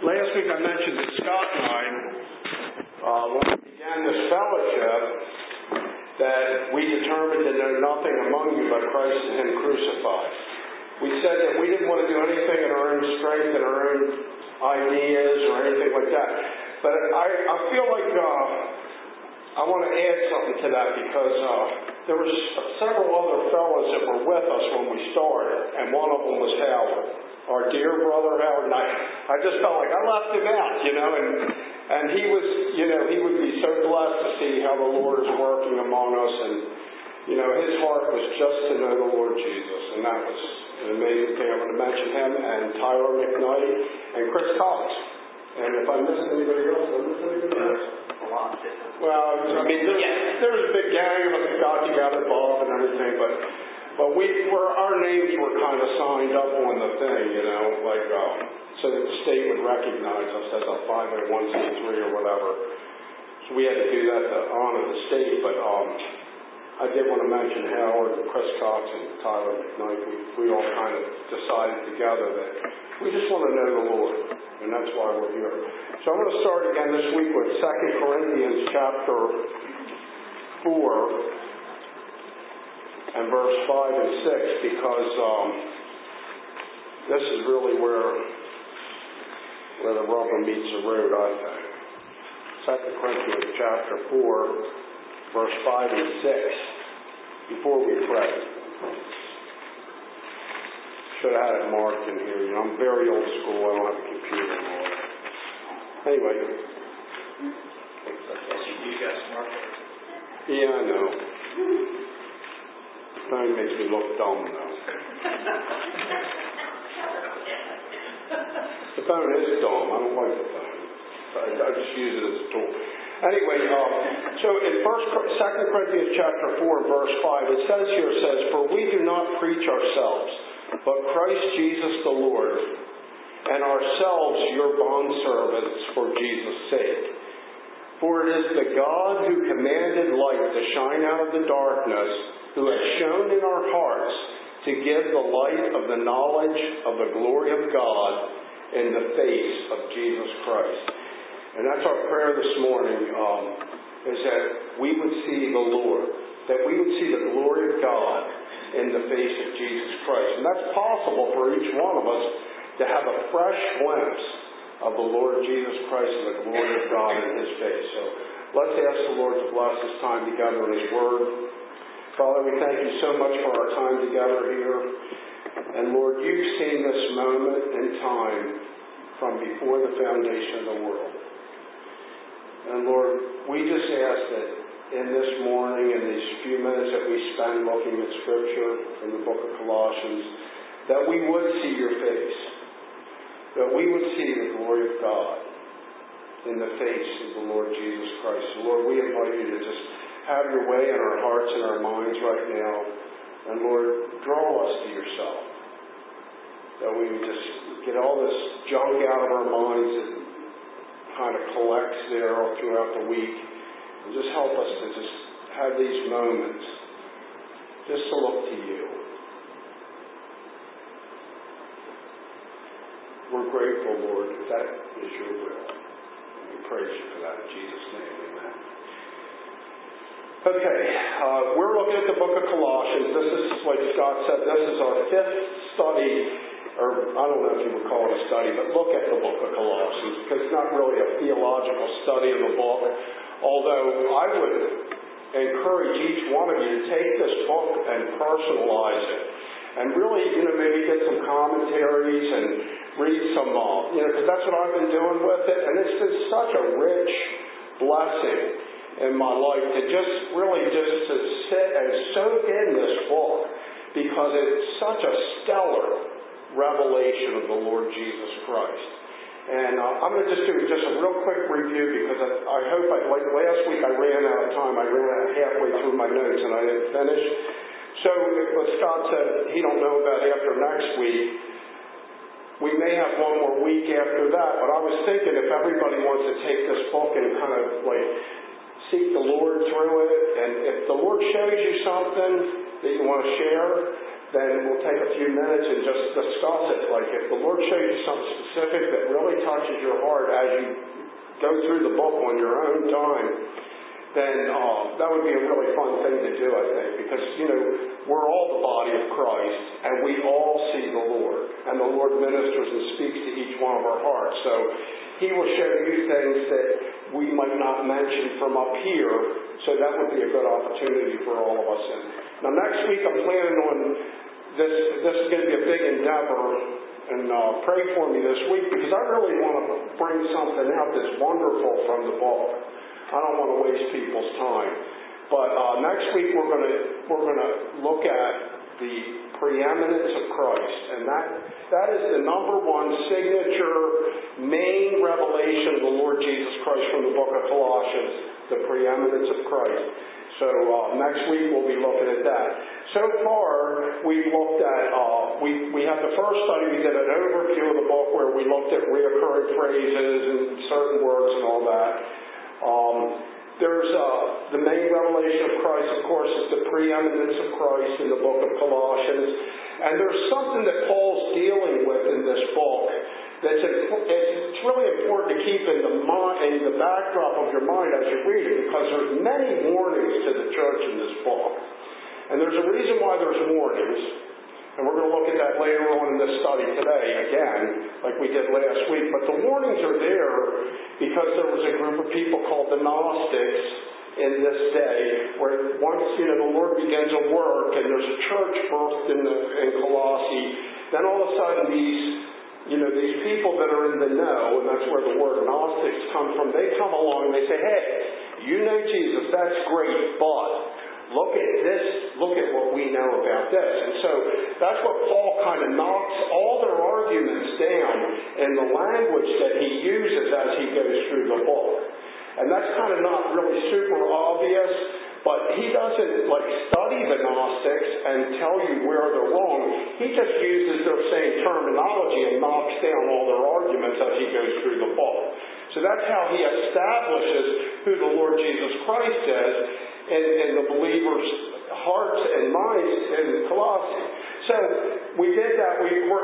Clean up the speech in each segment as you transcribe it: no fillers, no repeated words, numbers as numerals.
Last week I mentioned that Scott and I, when we began this fellowship, that we determined to know nothing among you but Christ and Him crucified. We said that we didn't want to do anything in our own strength and our own ideas or anything like that. But I feel like I want to add something to that because there were several other fellows that were with us when we started, and one of them was Howard, our dear brother Howard. And I just felt like I left him out, and he was, he would be so blessed to see how the Lord is working among us, and his heart was just to know the Lord Jesus, and that was an amazing thing. I'm going to mention him and Tyler McKnight and Chris Cox. And if I miss anybody else, did I miss anybody else? A lot. Well, there was a big gang of us that got together, Bob and everything, but our names were kind of signed up on the thing, so that the state would recognize us as a 501c3 or whatever. So we had to do that to honor the state, but I did want to mention Howard and Chris Cox and Tyler McKnight. We all kind of decided together that we just want to know the Lord, and that's why we're here. So I'm going to start again this week with 2 Corinthians chapter 4 and verse 5 and 6, because this is really where the rubber meets the road, I think. 2 Corinthians chapter 4, verse 5 and 6, before we pray. Should have had it marked in here. I'm very old school. I don't have a computer anymore. Anyway. Yes, you guys mark it. Yeah, I know. The phone makes me look dumb, though. The phone is dumb. I don't like the phone. I just use it as a tool. Anyway, so in 2 Corinthians chapter 4, verse 5, it says, "For we do not preach ourselves, but Christ Jesus the Lord, and ourselves your bondservants for Jesus' sake. For it is the God who commanded light to shine out of the darkness, who has shone in our hearts to give the light of the knowledge of the glory of God in the face of Jesus Christ." And that's our prayer this morning, is that we would see the Lord, that we would see the glory of God in the face of Jesus Christ. And that's possible for each one of us to have a fresh glimpse of the Lord Jesus Christ and the glory of God in His face. So let's ask the Lord to bless this time together in His Word. Father, we thank you so much for our time together here. And Lord, you've seen this moment in time from before the foundation of the world. And Lord, we just ask that in this morning, in these few minutes that we spend looking at Scripture from the book of Colossians, that we would see your face, that we would see the glory of God in the face of the Lord Jesus Christ. So Lord, we invite you to just have your way in our hearts and our minds right now. And Lord, draw us to yourself, that we would just get all this junk out of our minds that kind of collects there all throughout the week, and just help us to just have these moments just to look to you. We're grateful, Lord, that is your will. And we praise you for that in Jesus' name. Amen. Okay, we're looking at the book of Colossians. This is, like Scott said, this is our fifth study, or I don't know if you would call it a study, but look at the book of Colossians, because it's not really a theological study of the book, although I would encourage each one of you to take this book and personalize it, and really, maybe get some commentaries and read some, because that's what I've been doing with it, and it's been such a rich blessing in my life to just to sit and soak in this book, because it's such a stellar revelation of the Lord Jesus Christ. And I'm going to just do a real quick review, because I hope, like last week I ran out of time. I ran out halfway through my notes and I didn't finish. So what Scott said, he don't know about after next week. We may have one more week after that, but I was thinking if everybody wants to take this book and kind of seek the Lord through it, and if the Lord shows you something that you want to share, then we'll take a few minutes and just discuss it. Like if the Lord shows you something specific that really really touches your heart as you go through the book on your own time, then that would be a really fun thing to do, I think, because, we're all the body of Christ, and we all see the Lord, and the Lord ministers and speaks to each one of our hearts. So He will show you things that we might not mention from up here, so that would be a good opportunity for all of us. Now, next week I'm planning on this is going to be a big endeavor, and pray for me this week, because I really want to bring something out that's wonderful from the book. I don't want to waste people's time. But next week we're going to look at the preeminence of Christ, and that is the number one signature, main revelation of the Lord Jesus Christ from the book of Colossians, the preeminence of Christ. So next week we'll be looking at that. So far we've looked at we had the first study, we did an overview of the book where we looked at reoccurring phrases and certain words and all that. There's the main revelation of Christ, of course, is the preeminence of Christ in the book of Colossians. And there's something that Paul's dealing with in this book it's really important to keep in the backdrop of your mind as you read it, because there's many warnings to the church in this book. And there's a reason why there's warnings. And we're going to look at that later on in this study today, again, like we did last week. But the warnings are there because there was a group of people called the Gnostics in this day, where once the Lord begins a work and there's a church birthed in Colossae, then all of a sudden these people that are in the know, and that's where the word Gnostics come from, they come along and they say, hey, you know Jesus, that's great, but look at this, look at what we know about this. And so that's what Paul kind of knocks all their arguments down in the language that he uses as he goes through the book. And that's kind of not really super obvious, but he doesn't study the Gnostics and tell you where they're wrong. He just uses their same terminology and knocks down all their arguments as he goes through the book. So that's how he establishes who the Lord Jesus Christ is in the believers' hearts and minds in Colossae. So we did that.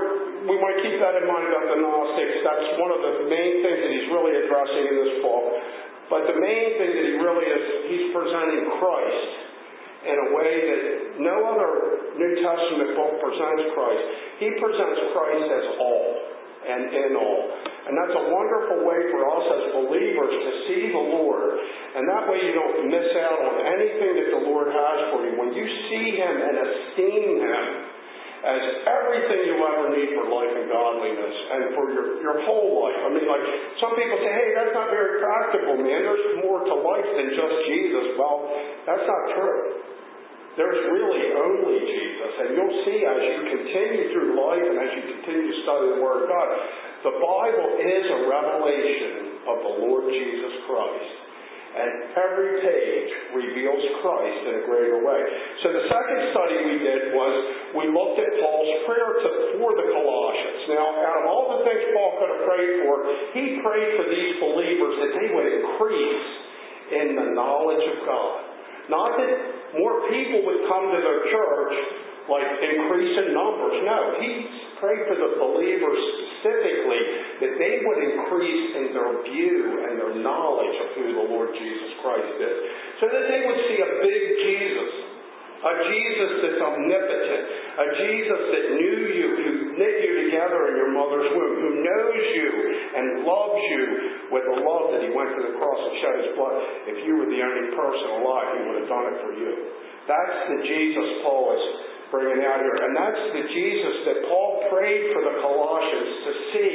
We might keep that in mind about the Gnostics. That's one of the main things that he's really addressing in this book. But the main thing that he really is, he's presenting Christ in a way that no other New Testament book presents Christ. He presents Christ as all and in all. And that's a wonderful way for us as believers to see the Lord. And that way you don't miss out on anything that the Lord has for you. When you see Him and esteem Him as everything you ever need for life and godliness and for your whole life. I mean, some people say, hey, that's not very practical, man. There's more to life than just Jesus. Well, that's not true. There's really only Jesus. And you'll see as you continue through life and as you continue to study the Word of God, the Bible is a revelation of the Lord Jesus Christ. And every page reveals Christ in a greater way. So the second study we did was we looked at Paul's prayer for the Colossians. Now, out of all the things Paul could have prayed for, he prayed for these believers that they would increase in the knowledge of God. Not that more people would come to their church, increase in numbers. No, he prayed for the believers specifically that they would increase in their view and their knowledge of who the Lord Jesus Christ is. So that they would see a big Jesus, a Jesus that's omnipotent, a Jesus that knew you, who knit you together in your mother's womb, who knows you and loves you with the love that He went to the cross and shed His blood. If you were the only person alive, He would have done it for you. That's the Jesus Paul is bringing out here. And that's the Jesus that Paul prayed for the Colossians to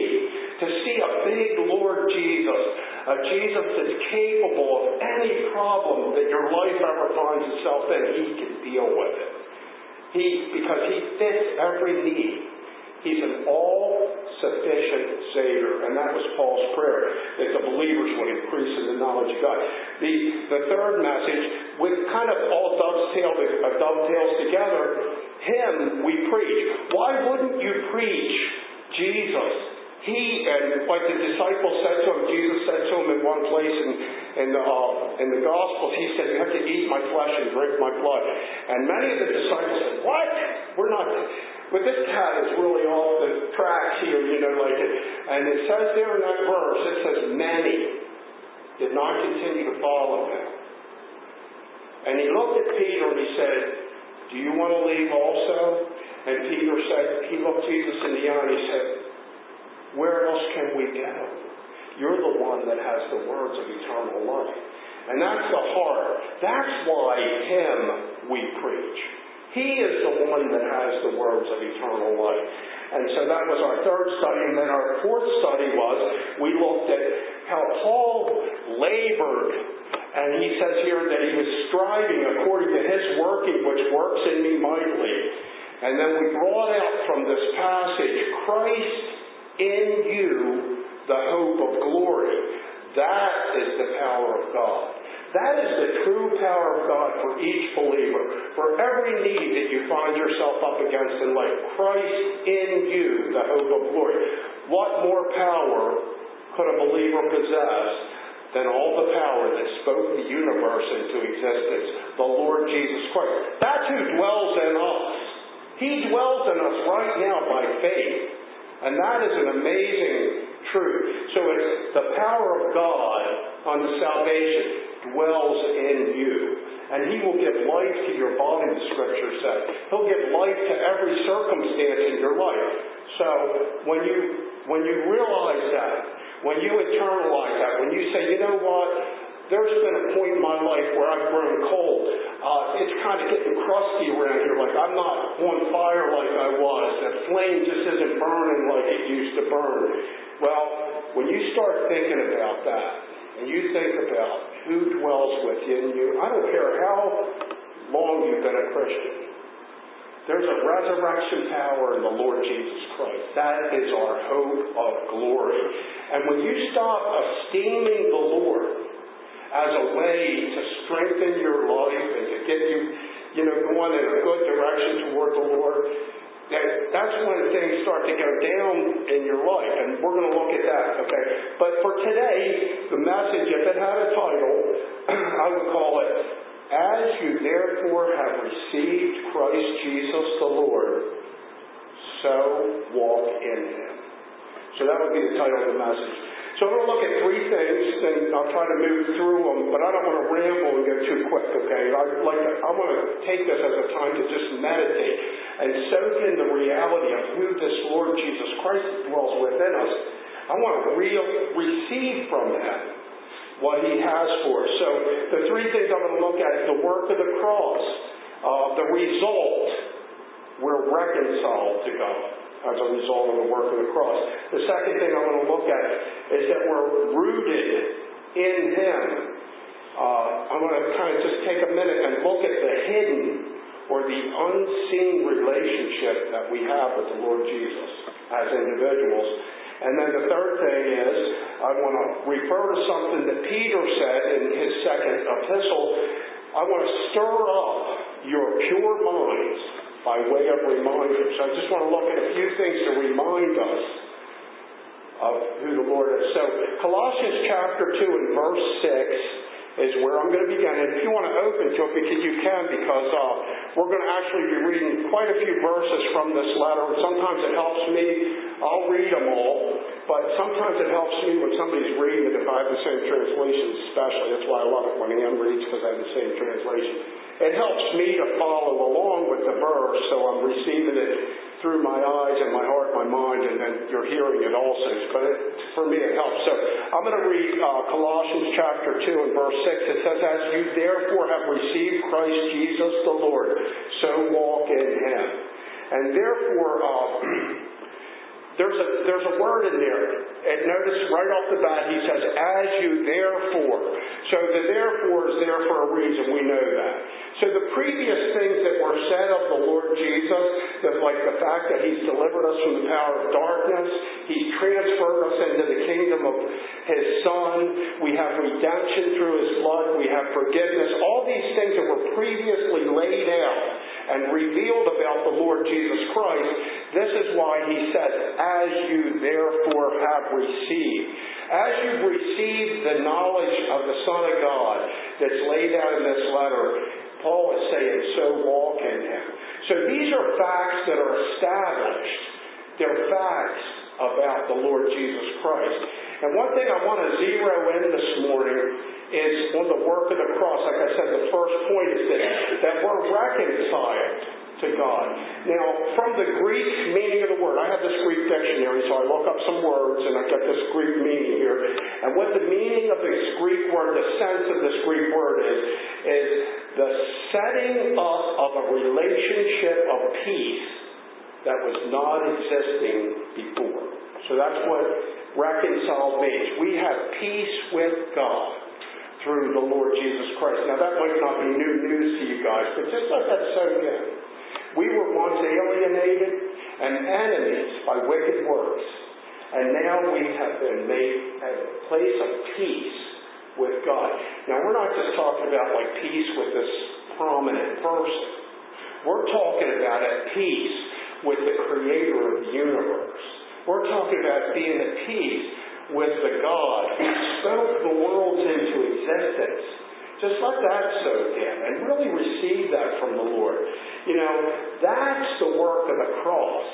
see a big Lord Jesus, a Jesus that's capable of any problem that your life ever finds itself in. He can deal with it. Because He fits every need. He's an all-sufficient Savior. And that was Paul's prayer, that the believers would increase in the knowledge of God. The third message, with kind of all dovetails together, Him we preach. Why wouldn't you preach Jesus? The disciples said to Him, Jesus said to Him in one place in the Gospels, He said, you have to eat my flesh and drink my blood. And many of the disciples said, what? But this cat is really off the tracks here, and it says there in that verse, it says, many did not continue to follow him. And he looked at Peter and he said, do you want to leave also? And Peter said, he looked Jesus in the eye and he said, where else can we go? You're the one that has the words of eternal life. And that's the heart. That's why him we preach. He is the one that has the words of eternal life. And so that was our third study. And then our fourth study was, we looked at how Paul labored. And he says here that he was striving according to his working, which works in me mightily. And then we brought out from this passage, Christ in you, the hope of glory. That is the power of God. That is the true power of God for each believer. For every need that you find yourself up against in life, Christ in you, the hope of glory. What more power could a believer possess than all the power that spoke the universe into existence? The Lord Jesus Christ. That's who dwells in us. He dwells in us right now by faith. And that is an amazing truth. So it's the power of God unto salvation dwells in you. And He will give life to your body, the Scripture says. He'll give life to every circumstance in your life. So when you realize that, when you internalize that, when you say, you know what, there's been a point in my life where I've grown cold. It's kind of getting crusty around here. Like I'm not on fire like I was. The flame just isn't burning like it used to burn. Well, when you start thinking about that, and you think about who dwells within you, I don't care how long you've been a Christian. There's a resurrection power in the Lord Jesus Christ. That is our hope of glory. And when you stop esteeming the Lord as a way to strengthen your life and to get you, going in a good direction toward the Lord, that's when things start to go down in your life. And we're going to look at that, okay? But for today, the message, if it had a title, I would call it, As you therefore have received Christ Jesus the Lord, so walk in Him. So that would be the title of the message. So I'm going to look at three things, and I'll try to move through them, but I don't want to ramble and go too quick, okay? I want to take this as a time to just meditate and soak in the reality of who this Lord Jesus Christ dwells within us. I want to receive from Him what He has for us. So the three things I'm going to look at is the work of the cross. The result, we're reconciled to God as a result of the work of the cross. The second thing I'm going to look at is that we're rooted in Him. I'm going to kind of just take a minute and look at the hidden or the unseen relationship that we have with the Lord Jesus as individuals. And then the third thing is, I want to refer to something that Peter said in his second epistle. I want to stir up your pure minds by way of reminders. I just want to look at a few things to remind us of who the Lord is. So Colossians chapter 2 and verse 6 is where I'm going to begin. And if you want to open to it, you can, because we're going to actually be reading quite a few verses from this letter. And sometimes it helps me. I'll read them all. But sometimes it helps me when somebody's reading it if I have the same translation especially. That's why I love it when Ann reads, because I have the same translation. It helps me to follow along with the verse, so I'm receiving it through my eyes and my heart, my mind, and then you're hearing it also. But for me, it helps. So I'm going to read Colossians chapter 2 and verse 6. It says, As you therefore have received Christ Jesus the Lord, so walk in Him. And therefore, there's a word in there. And notice right off the bat, he says, as you therefore. So the therefore is there for a reason. We know that. So the previous things that were said of the Lord Jesus, like the fact that He's delivered us from the power of darkness, He's transferred us into the kingdom of His Son, we have redemption through His blood, we have forgiveness, all these things that were previously laid out and revealed about the Lord Jesus Christ, this is why He says, as you therefore have received. As you've received the knowledge of the Son of God that's laid out in this letter, Paul is saying, so walk in him. So these are facts that are established. They're facts about the Lord Jesus Christ. And one thing I want to zero in this morning is on the work of the cross. Like I said, the first point is that we're reconciled to God. Now, from the Greek meaning of the word, I have this Greek dictionary, so I look up some words and I get this Greek meaning here. And what the meaning of this Greek word, the sense of this Greek word is the setting up of a relationship of peace that was not existing before. So that's what reconciled means. We have peace with God through the Lord Jesus Christ. Now that might not be new news to you guys, but just let that soak in. We were once alienated and enemies by wicked works, and now we have been made a place of peace with God. Now we're not just talking about like peace with this prominent person. We're talking about at peace with the Creator of the universe. We're talking about being at peace with the God who spoke the worlds into existence. Just let that soak in and really receive that from the Lord. You know, that's the work of the cross.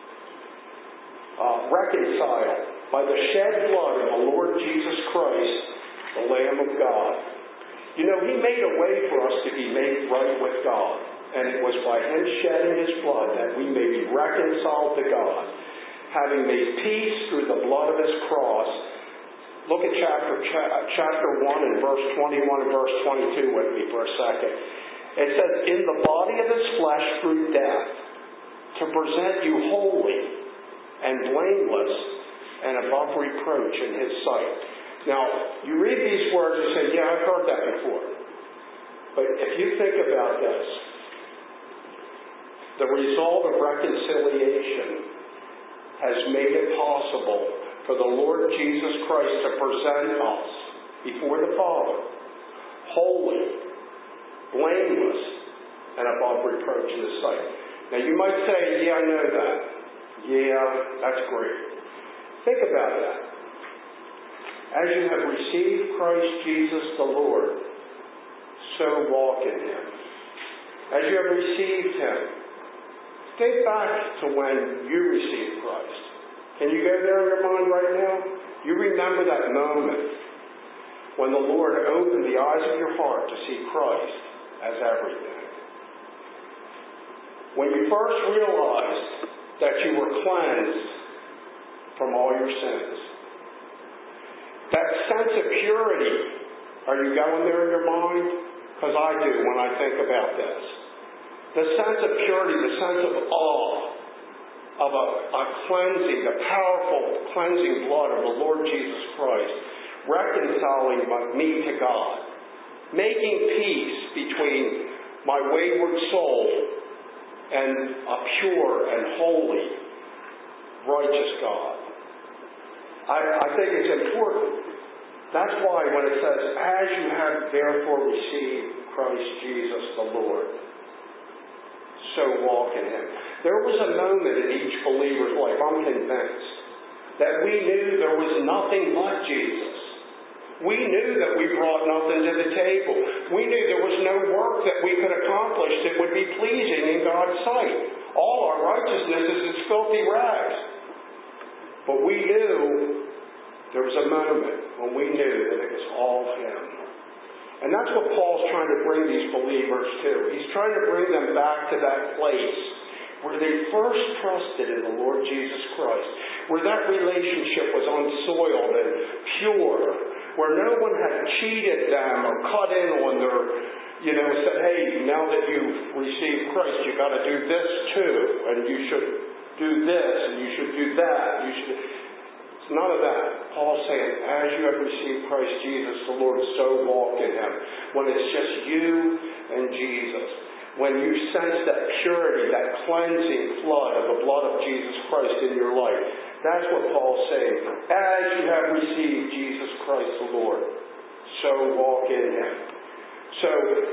Reconciled by the shed blood of the Lord Jesus Christ, the Lamb of God. You know, He made a way for us to be made right with God. And it was by Him shedding His blood that we may be reconciled to God. Having made peace through the blood of His cross. Look at chapter 1 and verse 21 and verse 22 with me for a second. It says, in the body of His flesh through death, to present you holy and blameless and above reproach in His sight. Now, you read these words and say, yeah, I've heard that before. But if you think about this, the result of reconciliation has made it possible for the Lord Jesus Christ to present us before the Father, holy, blameless, and above reproach in His sight. Now you might say, yeah, I know that. Yeah, that's great. Think about that. As you have received Christ Jesus the Lord, so walk in Him. As you have received Him, think back to when you received Christ. Can you go there in your mind right now? You remember that moment when the Lord opened the eyes of your heart to see Christ as everything. When you first realized that you were cleansed from all your sins. That sense of purity, are you going there in your mind? Because I do when I think about this. The sense of purity, the sense of awe, of a cleansing, the powerful cleansing blood of the Lord Jesus Christ, reconciling me to God, making peace between my wayward soul and a pure and holy, righteous God. I think it's important. That's why when it says, as you have therefore received Christ Jesus the Lord, so walk in Him. There was a moment in each believer's life, I'm convinced, that we knew there was nothing but Jesus. We knew that we brought nothing to the table. We knew there was no work that we could accomplish that would be pleasing in God's sight. All our righteousness is as filthy rags. But we knew there was a moment when we knew that it was all Him. And that's what Paul's trying to bring these believers to. He's trying to bring them back to that place where they first trusted in the Lord Jesus Christ, where that relationship was unsoiled and pure, where no one had cheated them or cut in on their, said, hey, now that you've received Christ, you've got to do this too, and you should do this, and you should do that. It's none of that. Paul's saying, as you have received Christ Jesus the Lord, so walk in Him. When it's just you and Jesus, when you sense that purity, that cleansing flood of the blood of Jesus Christ in your life, that's what Paul's saying. As you have received Jesus Christ the Lord, so walk in Him. So,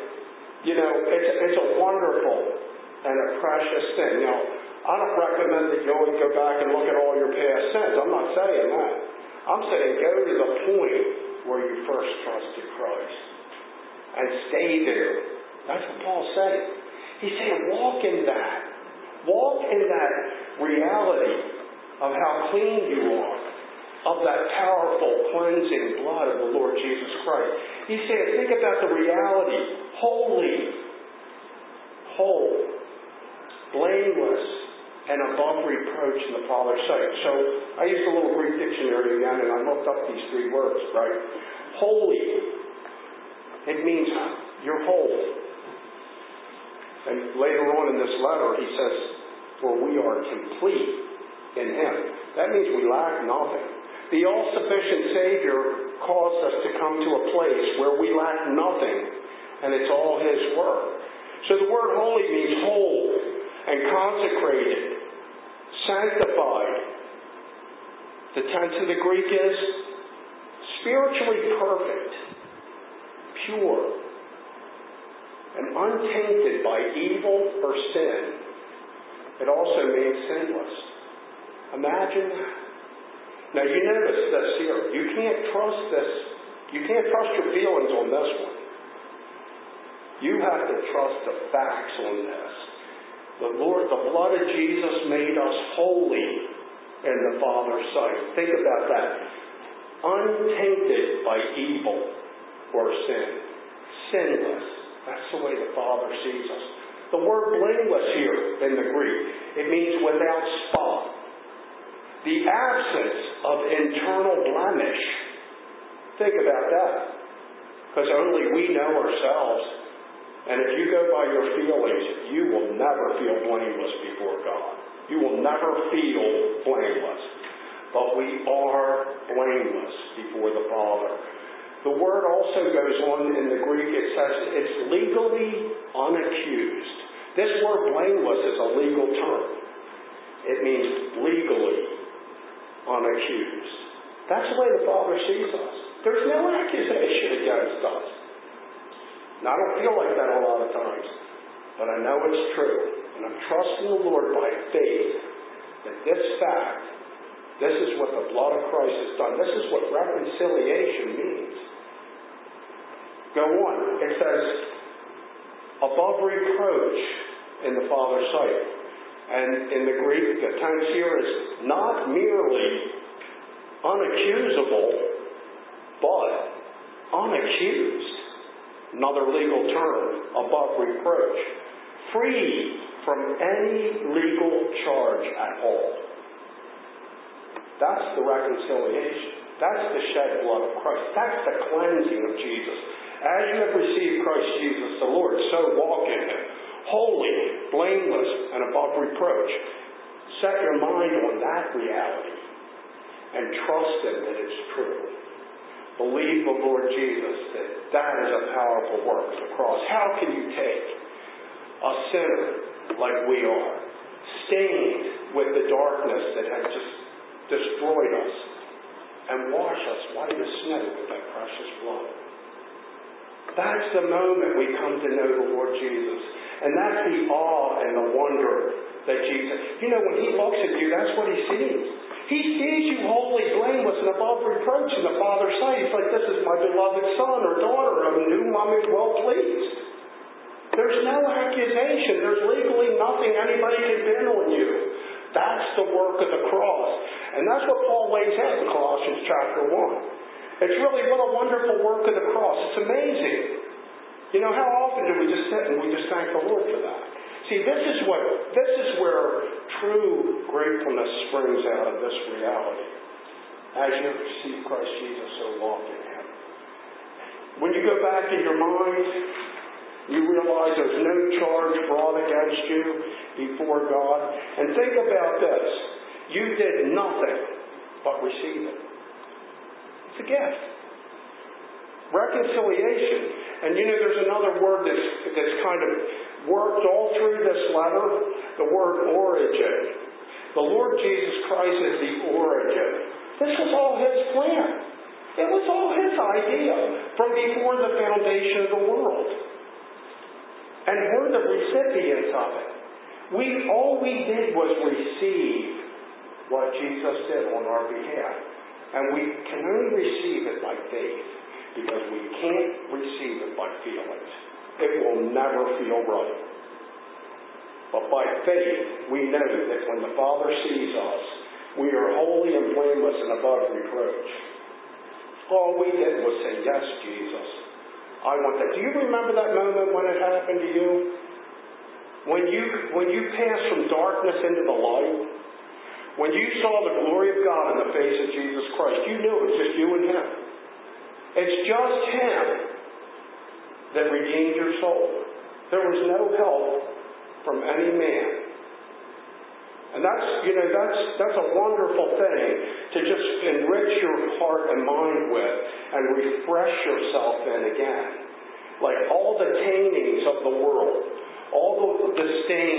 it's a wonderful and a precious thing. Now, I don't recommend that you always go back and look at all your past sins. I'm not saying that. I'm saying go to the point where you first trusted Christ and stay there That's what Paul's saying. He's saying walk in that. Walk in that reality of how clean you are, of that powerful cleansing blood of the Lord Jesus Christ. He's saying, think about the reality. Holy, whole, blameless, and above reproach in the Father's sight. So I used a little Greek dictionary again, and I looked up these three words, right? Holy. It means you're whole. And later on in this letter, he says, for we are complete in Him. That means we lack nothing. The all-sufficient Savior caused us to come to a place where we lack nothing, and it's all His work. So the word holy means whole and consecrated, sanctified. The tense of the Greek is spiritually perfect, pure, and untainted by evil or sin. It also means sinless. Imagine that. Now you notice this here. You can't trust this. You can't trust your feelings on this one. You have to trust the facts on this. The blood of Jesus made us holy in the Father's sight. Think about that. Untainted by evil or sin. Sinless. That's the way the Father sees us. The word blameless here in the Greek, it means without spot. The absence of internal blemish. Think about that. Because only we know ourselves. And if you go by your feelings, you will never feel blameless before God. You will never feel blameless. But we are blameless before the Father. The word also goes on in the Greek, it says it's legally unaccused. This word blameless is a legal term. It means legally unaccused. That's the way the Father sees us. There's no accusation against us. Now, I don't feel like that a lot of times, but I know it's true. And I'm trusting the Lord by faith that this fact, this is what the blood of Christ has done. This is what reconciliation means. Go on. It says, above reproach in the Father's sight. And in the Greek, the tense here is not merely unaccusable, but unaccused. Another legal term, above reproach. Free from any legal charge at all. That's the reconciliation. That's the shed blood of Christ. That's the cleansing of Jesus. As you have received Christ Jesus the Lord, so walk in Him. Holy, blameless, and above reproach. Set your mind on that reality and trust Him that it's true. Believe the Lord Jesus that is a powerful work of the cross. How can you take a sinner like we are, stained with the darkness that has just destroyed us, and wash us white as snow with that precious blood? That's the moment we come to know the Lord Jesus. And that's the awe and the wonder that Jesus... You know, when He looks at you, that's what He sees. He sees you holy, blameless, and above reproach in the Father's sight. He's like, this is my beloved son or daughter of whom I'm well pleased. There's no accusation. There's legally nothing anybody can pin on you. That's the work of the cross. And that's what Paul lays out in Colossians chapter 1. It's really what a wonderful work of the cross. It's amazing. You know, how often do we just sit and we just thank the Lord for that? See, this is where true gratefulness springs out of this reality. As you receive Christ Jesus, so walk in Him. When you go back in your mind, you realize there's no charge brought against you before God. And think about this. You did nothing but receive it. It's a gift. Reconciliation. And you know, there's another word that's kind of worked all through this letter, the word origin. The Lord Jesus Christ is the origin. This was all His plan. It was all His idea from before the foundation of the world. And we're the recipients of it. All we did was receive what Jesus did on our behalf. And we can only receive it by faith, because we can't receive it by feelings. it will never feel right. But by faith, we know that when the Father sees us, we are holy and blameless and above reproach. All we did was say, yes, Jesus, I want that. Do you remember that moment when it happened to you? When you passed from darkness into the light? When you saw the glory of God in the face of Jesus Christ, you knew it was just you and Him. It's just Him that redeemed your soul. There was no help from any man. And that's a wonderful thing to just enrich your heart and mind with and refresh yourself in again. Like all the taintings of the world, all the stains